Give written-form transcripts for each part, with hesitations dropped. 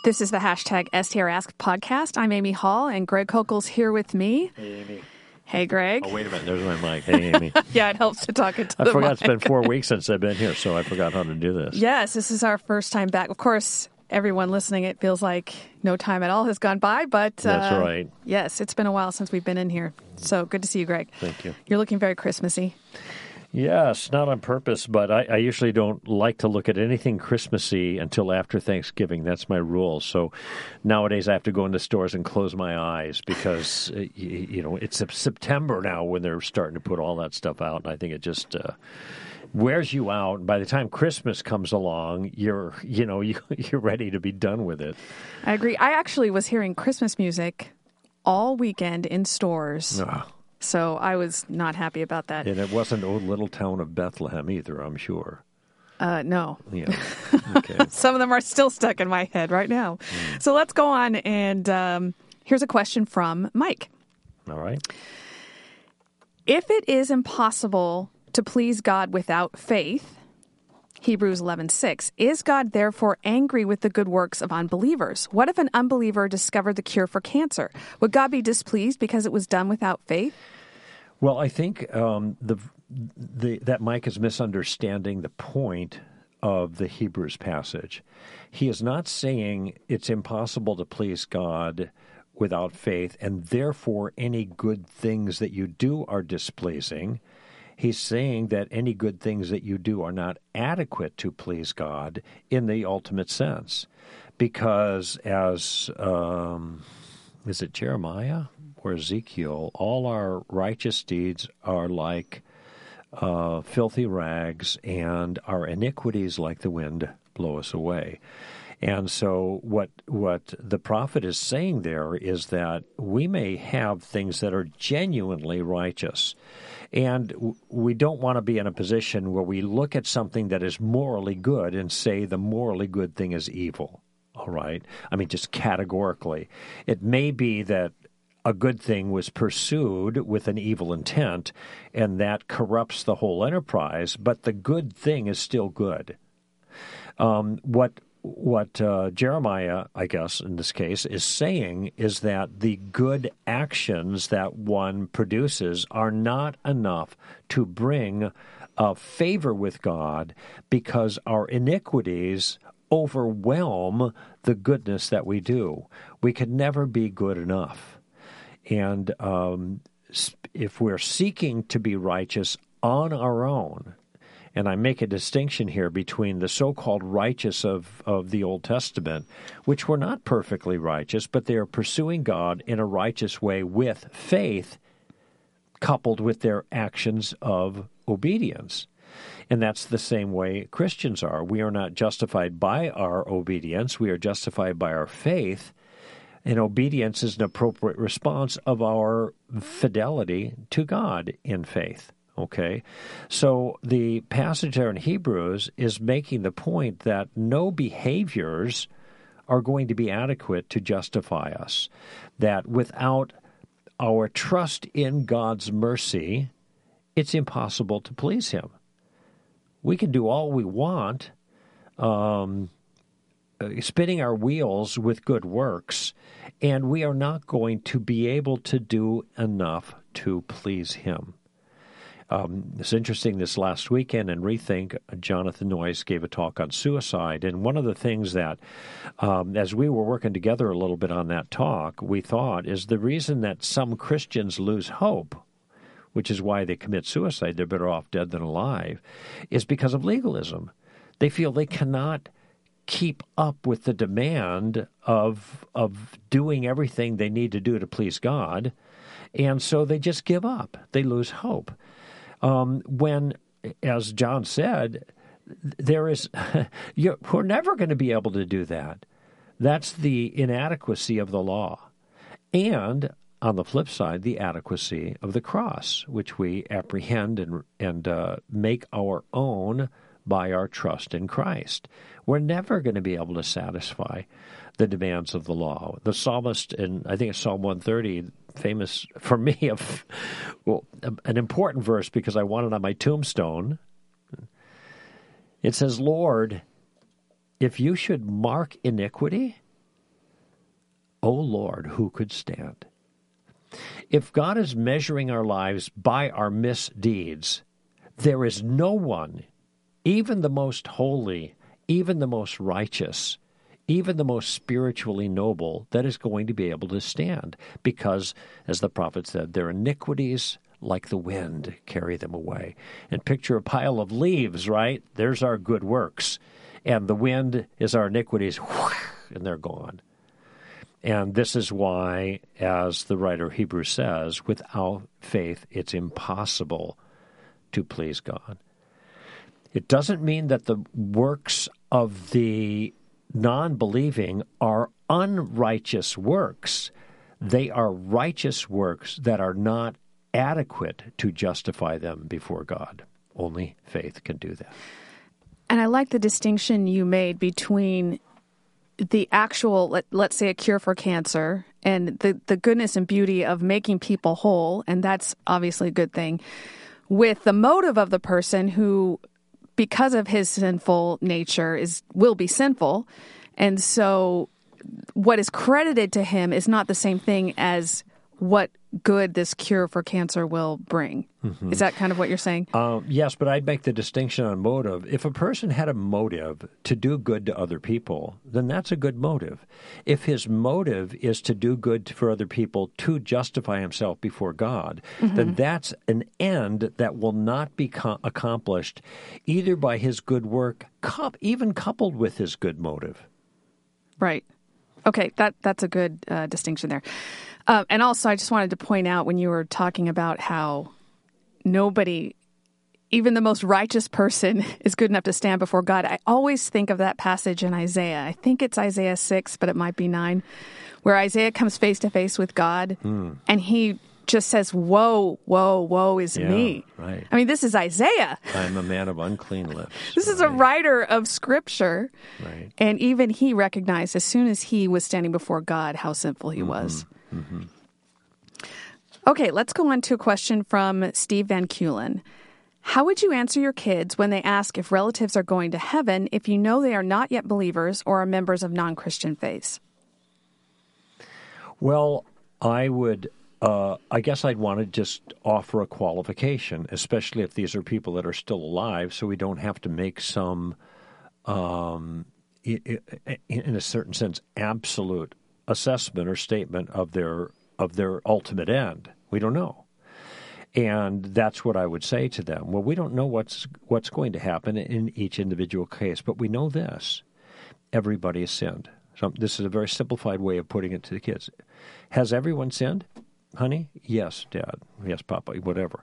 This is the hashtag STR Ask podcast. I'm Amy Hall, and Greg Kokel's here with me. Hey, Amy. Hey, Greg. Oh, wait a minute. There's my mic. Hey, Amy. Yeah, it helps to talk into the I forgot mic. it's been 4 weeks since I've been here, so I forgot how to do this. Yes, this is our first time back. Of course, everyone listening, it feels like no time at all has gone by, but That's right. Yes, it's been a while since we've been in here. So good to see you, Greg. Thank you. You're looking very Christmassy. Yes, not on purpose, but I usually don't like to look at anything Christmassy until after Thanksgiving. That's my rule. So nowadays I have to go into stores and close my eyes because, it's September now when they're starting to put all that stuff out. And I think it just wears you out. By the time Christmas comes along, you're ready to be done with it. I agree. I actually was hearing Christmas music all weekend in stores. Ugh. So I was not happy about that. And it wasn't old little town of Bethlehem either, I'm sure. No. Yeah. Okay. Some of them are still stuck in my head right now. So let's go on. And here's a question from Mike. All right. If it is impossible to please God without faith, Hebrews 11:6, is God therefore angry with the good works of unbelievers? What if an unbeliever discovered the cure for cancer? Would God be displeased because it was done without faith? Well, I think that Mike is misunderstanding the point of the Hebrews passage. He is not saying it's impossible to please God without faith, and therefore any good things that you do are displeasing. He's saying that any good things that you do are not adequate to please God in the ultimate sense. Because as, is it Jeremiah or Ezekiel, all our righteous deeds are like filthy rags, and our iniquities like the wind blow us away. And so what the prophet is saying there is that we may have things that are genuinely righteous, and we don't want to be in a position where we look at something that is morally good and say the morally good thing is evil, all right? I mean, just categorically. It may be that a good thing was pursued with an evil intent, and that corrupts the whole enterprise, but the good thing is still good. What Jeremiah, I guess, in this case, is saying is that the good actions that one produces are not enough to bring favor with God because our iniquities overwhelm the goodness that we do. We could never be good enough. And if we're seeking to be righteous on our own, and I make a distinction here between the so-called righteous of the Old Testament, which were not perfectly righteous, but they are pursuing God in a righteous way with faith, coupled with their actions of obedience. And that's the same way Christians are. We are not justified by our obedience. We are justified by our faith. And obedience is an appropriate response of our fidelity to God in faith. Okay, so the passage there in Hebrews is making the point that no behaviors are going to be adequate to justify us, that without our trust in God's mercy, it's impossible to please Him. We can do all we want, spinning our wheels with good works, and we are not going to be able to do enough to please Him. It's interesting, this last weekend in Rethink, Jonathan Noyes gave a talk on suicide, and one of the things that, as we were working together a little bit on that talk, we thought is the reason that some Christians lose hope, which is why they commit suicide, they're better off dead than alive, is because of legalism. They feel they cannot keep up with the demand of doing everything they need to do to please God, and so they just give up. They lose hope. When, as John said, we're never going to be able to do that. That's the inadequacy of the law. And on the flip side, the adequacy of the cross, which we apprehend and make our own by our trust in Christ. We're never going to be able to satisfy the demands of the law. The psalmist, in I think it's Psalm 130, famous for me, an important verse because I want it on my tombstone. It says, Lord, if you should mark iniquity, O Lord, who could stand? If God is measuring our lives by our misdeeds, there is no one, even the most holy, even the most righteous, even the most spiritually noble, that is going to be able to stand. Because, as the prophet said, their iniquities, like the wind, carry them away. And picture a pile of leaves, right? There's our good works. And the wind is our iniquities, and they're gone. And this is why, as the writer of Hebrews says, without faith it's impossible to please God. It doesn't mean that the works of the non-believing are unrighteous works. They are righteous works that are not adequate to justify them before God. Only faith can do that. And I like the distinction you made between the actual, let's say, a cure for cancer and the goodness and beauty of making people whole, and that's obviously a good thing, with the motive of the person who, because of his sinful nature, will be sinful. And so what is credited to him is not the same thing as what good this cure for cancer will bring. Mm-hmm. Is that kind of what you're saying? Yes, but I'd make the distinction on motive. If a person had a motive to do good to other people, then that's a good motive. If his motive is to do good for other people to justify himself before God, mm-hmm. then that's an end that will not be accomplished either by his good work, even coupled with his good motive. Right. Okay, that's a good distinction there. And also, I just wanted to point out when you were talking about how nobody, even the most righteous person, is good enough to stand before God. I always think of that passage in Isaiah. I think it's Isaiah 6, but it might be 9, where Isaiah comes face to face with God, and he just says, woe, woe, woe is me. Right. I mean, this is Isaiah. I'm a man of unclean lips. This is a writer of Scripture. Right. And even he recognized as soon as he was standing before God how sinful he was. Mm-hmm. Okay, let's go on to a question from Steve Van Kulen. How would you answer your kids when they ask if relatives are going to heaven if you know they are not yet believers or are members of non-Christian faiths? Well, I guess I'd want to just offer a qualification, especially if these are people that are still alive, so we don't have to make some, in a certain sense, absolute assessment or statement of their ultimate end. We don't know. And that's what I would say to them. Well, we don't know what's going to happen in each individual case, but we know this. Everybody has sinned. So this is a very simplified way of putting it to the kids. Has everyone sinned, honey? Yes, Dad. Yes, Papa, whatever.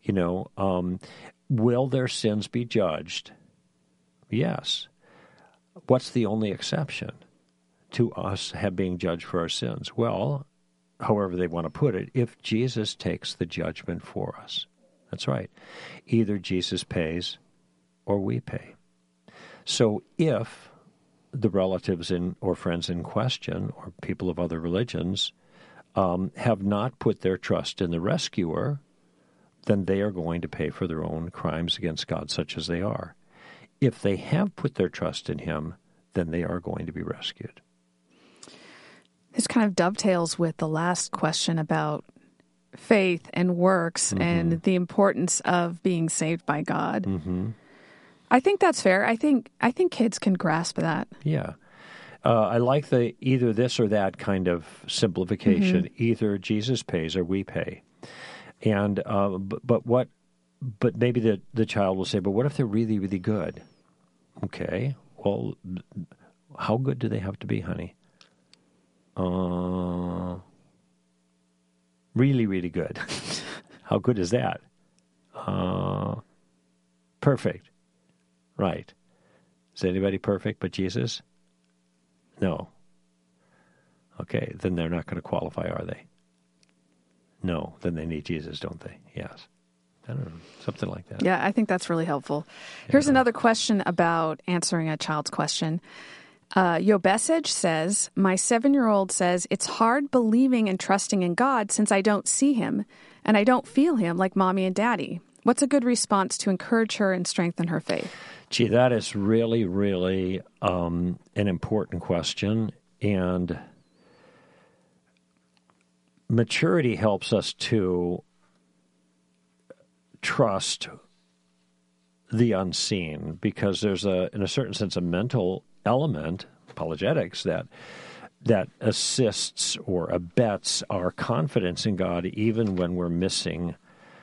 Will their sins be judged? Yes. What's the only exception to us being judged for our sins? Well, however they want to put it, if Jesus takes the judgment for us. That's right. Either Jesus pays or we pay. So if the relatives or friends in question or people of other religions have not put their trust in the rescuer, then they are going to pay for their own crimes against God, such as they are. If they have put their trust in him, then they are going to be rescued. This kind of dovetails with the last question about faith and works mm-hmm. and the importance of being saved by God. Mm-hmm. I think that's fair. I think kids can grasp that. Yeah. I like the either this or that kind of simplification. Mm-hmm. Either Jesus pays or we pay. And but maybe the child will say, but what if they're really, really good? Okay. Well, how good do they have to be, honey? Really, really good. How good is that? Perfect. Right. Is anybody perfect but Jesus? No. Okay, then they're not going to qualify, are they? No, then they need Jesus, don't they? Yes. I don't know, something like that. Yeah, I think that's really helpful. Here's another question about answering a child's question. Yobesage says, my 7-year-old says, it's hard believing and trusting in God since I don't see him and I don't feel him like mommy and daddy. What's a good response to encourage her and strengthen her faith? Gee, that is really, really an important question. And maturity helps us to trust the unseen, because there's in a certain sense, a mental element, apologetics, that assists or abets our confidence in God, even when we're missing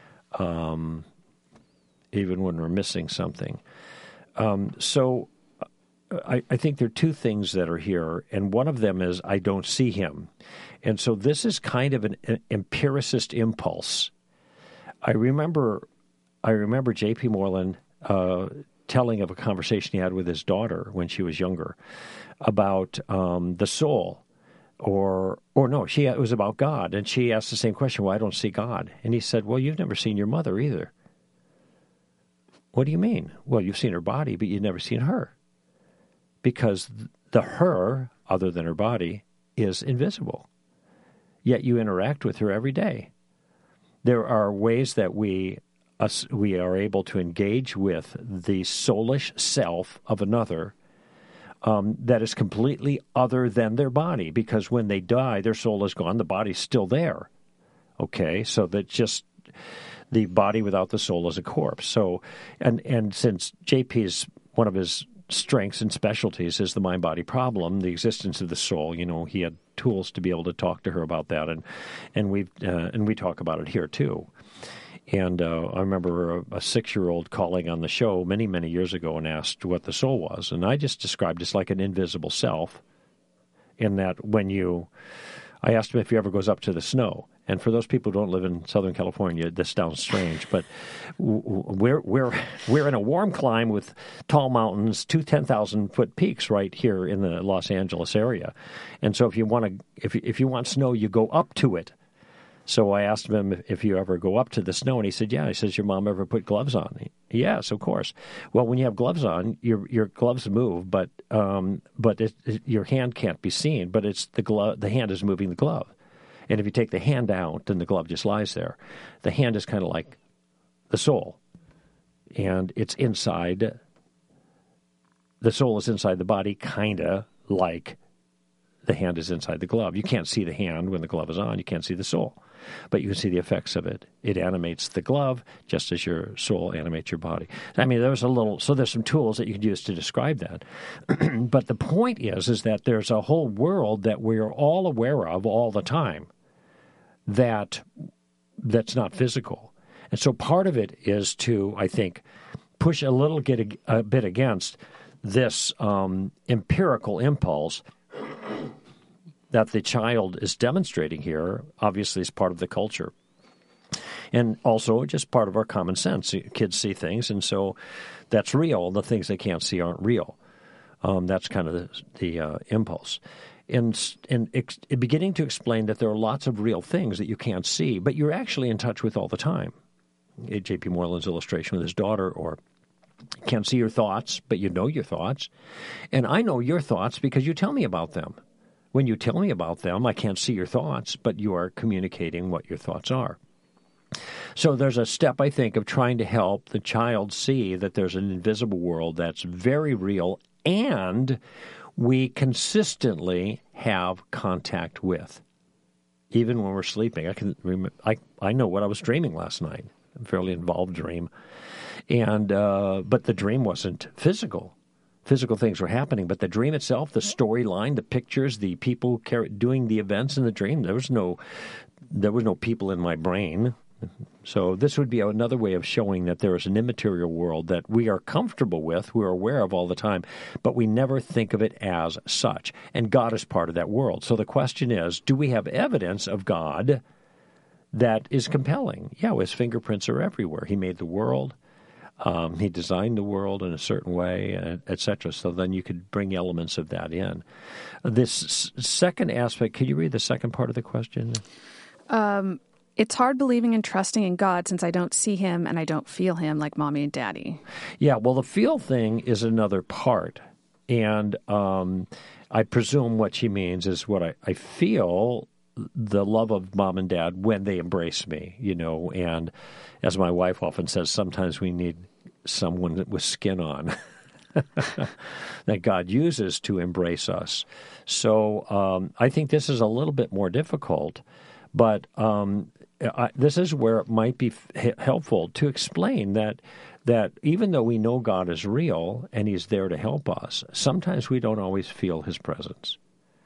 something. So I think there are two things that are here, and one of them is I don't see him. And so this is kind of an empiricist impulse. I remember J.P. Moreland telling of a conversation he had with his daughter when she was younger about the soul, or no, it was about God, and she asked the same question, well, I don't see God. And he said, well, you've never seen your mother either. What do you mean? Well, you've seen her body, but you've never seen her. Because the her, other than her body, is invisible. Yet you interact with her every day. There are ways that we are able to engage with the soulish self of another that is completely other than their body, because when they die, their soul is gone, the body's still there. Okay, so that just the body without the soul is a corpse. So, and since JP's one of his strengths and specialties is the mind-body problem, the existence of the soul, he had tools to be able to talk to her about that, and we talk about it here too. And I remember a 6-year-old calling on the show many, many years ago and asked what the soul was. And I just described it like an invisible self, in that I asked him if he ever goes up to the snow. And for those people who don't live in Southern California, this sounds strange, but we're in a warm climate with tall mountains, 2 10,000-foot peaks right here in the Los Angeles area. And so if you want snow, you go up to it. So I asked him if you ever go up to the snow, and he said, yeah. He says, your mom ever put gloves on? Yes, of course. Well, when you have gloves on, your gloves move, but your hand can't be seen, but it's the hand is moving the glove. And if you take the hand out, then the glove just lies there. The hand is kind of like the soul, and it's inside. The soul is inside the body, kind of like the hand is inside the glove. You can't see the hand when the glove is on. You can't see the soul, but you can see the effects of it. It animates the glove just as your soul animates your body. I mean, there's some tools that you can use to describe that. But the point is that there's a whole world that we're all aware of all the time that's not physical. And so part of it is to, I think, push a bit against this empirical impulse that the child is demonstrating here, obviously is part of the culture. And also just part of our common sense. Kids see things, and so that's real. The things they can't see aren't real. That's kind of the impulse. And beginning to explain that there are lots of real things that you can't see, but you're actually in touch with all the time. J.P. Moreland's illustration with his daughter, or you can't see your thoughts, but you know your thoughts. And I know your thoughts because you tell me about them. When you tell me about them, I can't see your thoughts, but you are communicating what your thoughts are. So there's a step, I think, of trying to help the child see that there's an invisible world that's very real and we consistently have contact with, even when we're sleeping. I know what I was dreaming last night, a fairly involved dream, and but the dream wasn't physical. Physical things were happening, but the dream itself, the storyline, the pictures, the people doing the events in the dream, there was no people in my brain. So this would be another way of showing that there is an immaterial world that we are comfortable with, we're aware of all the time, but we never think of it as such. And God is part of that world. So the question is, do we have evidence of God that is compelling? Yeah, his fingerprints are everywhere. He made the world. He designed the world in a certain way, etc. So then you could bring elements of that in. This second aspect, could you read the second part of the question? It's hard believing and trusting in God since I don't see him and I don't feel him like mommy and daddy. Yeah, well, the feel thing is another part. And I presume what she means is what I feel the love of mom and dad when they embrace me, and as my wife often says, sometimes we need someone with skin on that God uses to embrace us. So I think this is a little bit more difficult, But this is where it might be helpful to explain that even though we know God is real and He's there to help us, sometimes we don't always feel His presence.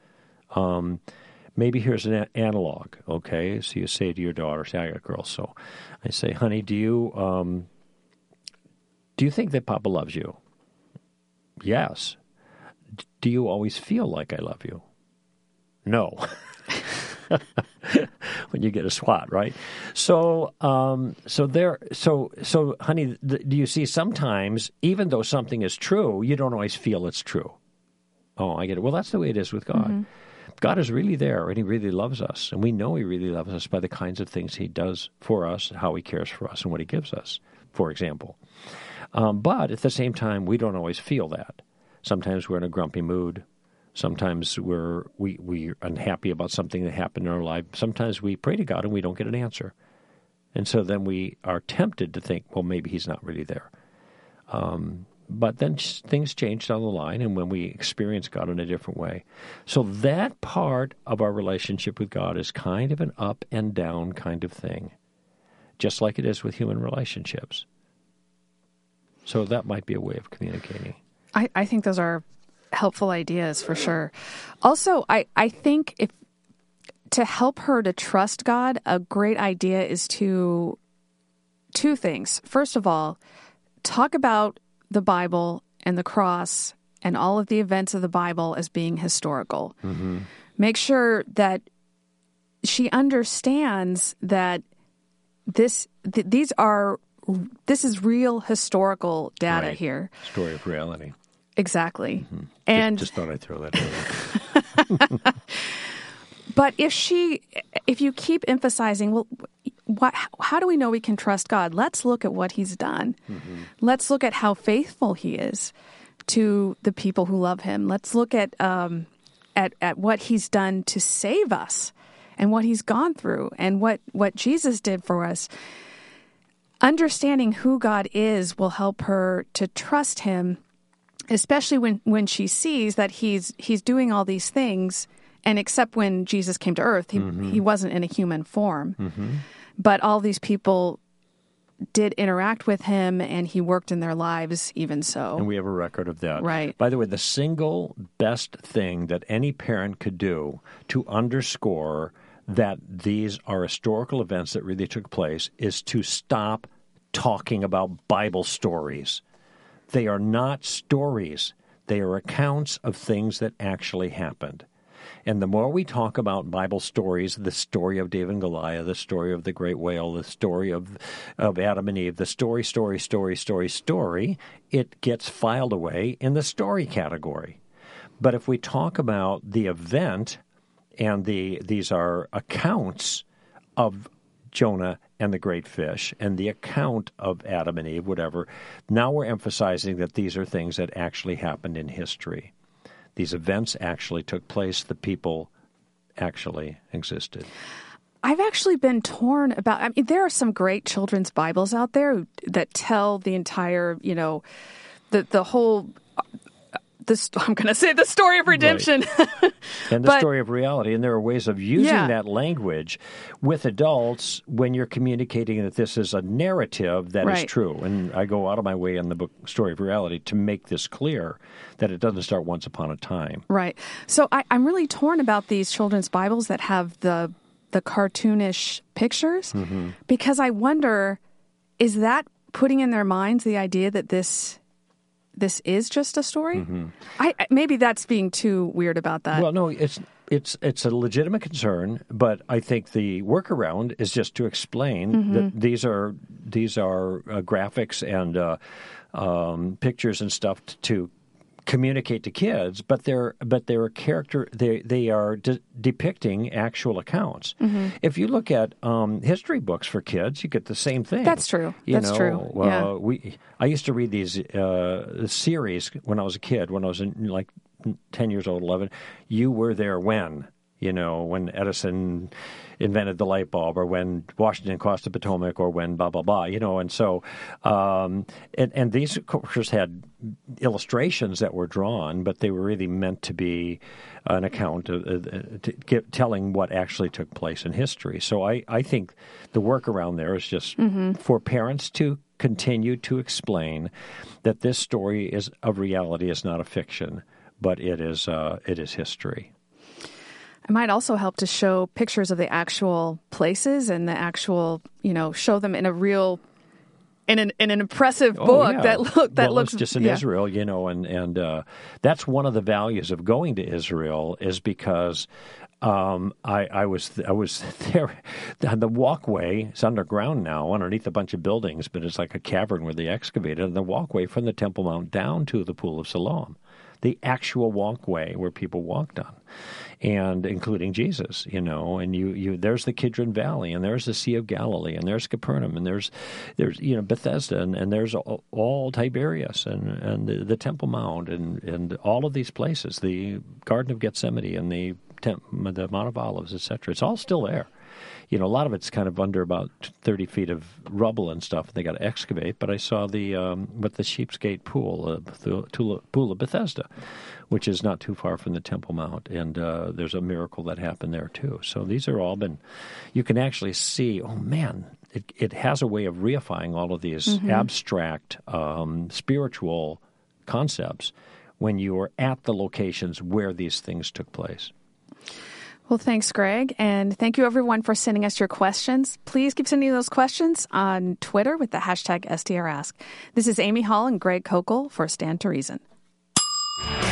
Maybe here's an analog, okay? So you say to your daughter, say, I got girls, so I say, honey, do you think that Papa loves you? Yes. Do you always feel like I love you? No. When you get a swat, right? So, honey, do you see? Sometimes, even though something is true, you don't always feel it's true. Oh, I get it. Well, that's the way it is with God. Mm-hmm. God is really there, and He really loves us, and we know He really loves us by the kinds of things He does for us, how He cares for us, and what He gives us, for example. But at the same time, we don't always feel that. Sometimes we're in a grumpy mood. Sometimes we're unhappy about something that happened in our life. Sometimes we pray to God and we don't get an answer. And so then we are tempted to think, well, maybe He's not really there. But then things change down the line, and when we experience God in a different way. So that part of our relationship with God is kind of an up and down kind of thing, just like it is with human relationships. So that might be a way of communicating. I think those are helpful ideas for sure. Also, I think to help her to trust God, a great idea is two things. First of all, talk about the Bible and the cross and all of the events of the Bible as being historical. Mm-hmm. Make sure that she understands that this is real historical data right. here. Story of reality. Exactly. Mm-hmm. And just thought I'd throw that in. But if you keep emphasizing, well, how do we know we can trust God? Let's look at what He's done. Mm-hmm. Let's look at how faithful He is to the people who love Him. Let's look at what He's done to save us and what He's gone through and what Jesus did for us. Understanding who God is will help her to trust Him, especially when she sees that he's doing all these things, and except when Jesus came to earth, he wasn't in a human form. Mm-hmm. But all these people did interact with Him, and He worked in their lives even so. And we have a record of that. Right. By the way, the single best thing that any parent could do to underscore that these are historical events that really took place is to stop talking about Bible stories. They are not stories. They are accounts of things that actually happened. And the more we talk about Bible stories, the story of David and Goliath, the story of the great whale, the story of Adam and Eve, the story, it gets filed away in the story category. But if we talk about the event, and these are accounts of Jonah and the great fish, and the account of Adam and Eve, whatever, now we're emphasizing that these are things that actually happened in history. These events actually took place. The people actually existed. I've actually been torn about, I mean, there are some great children's Bibles out there that tell the entire, the whole, I'm going to say the story of redemption. Right. And the story of reality. And there are ways of using that language with adults when you're communicating that this is a narrative that is true. And I go out of my way in the book Story of Reality to make this clear that it doesn't start once upon a time. Right. So I'm really torn about these children's Bibles that have the cartoonish pictures, because I wonder, is that putting in their minds the idea that this is just a story? Mm-hmm. Maybe that's being too weird about that. Well, no, it's a legitimate concern, but I think the workaround is just to explain that these are graphics and pictures and stuff to communicate to kids, but they're a character. They are depicting actual accounts. Mm-hmm. If you look at history books for kids, you get the same thing. That's true. True. I used to read these series when I was a kid. When I was in 10 years old, 11, you were there when. when Edison invented the light bulb, or when Washington crossed the Potomac, or when blah, blah, blah, and so, and these, of course, had illustrations that were drawn, but they were really meant to be an account of telling what actually took place in history. So I think the work around there is just for parents to continue to explain that this story is of reality, is not a fiction, but it is history. It might also help to show pictures of the actual places and the actual, show them in a real, in an impressive book that looks just in Israel, and that's one of the values of going to Israel, is because I was there on the walkway. It's underground now, underneath a bunch of buildings, but it's like a cavern where they excavated, and the walkway from the Temple Mount down to the Pool of Siloam, the actual walkway where people walked on, and including Jesus, and you there's the Kidron Valley, and there's the Sea of Galilee, and there's Capernaum, and there's Bethesda, and there's all Tiberias, and the Temple Mount, and all of these places, the Garden of Gethsemane, and the Mount of Olives, etc. It's all still there. A lot of it's kind of under about 30 feet of rubble and stuff. They got to excavate. But I saw the Sheep's Gate Pool, the Pool of Bethesda, which is not too far from the Temple Mount. And there's a miracle that happened there, too. So these are all been, you can actually see, oh, man, it has a way of reifying all of these abstract spiritual concepts when you are at the locations where these things took place. Well, thanks, Greg. And thank you, everyone, for sending us your questions. Please keep sending those questions on Twitter with the hashtag STRask. This is Amy Hall and Greg Kokel for Stand to Reason.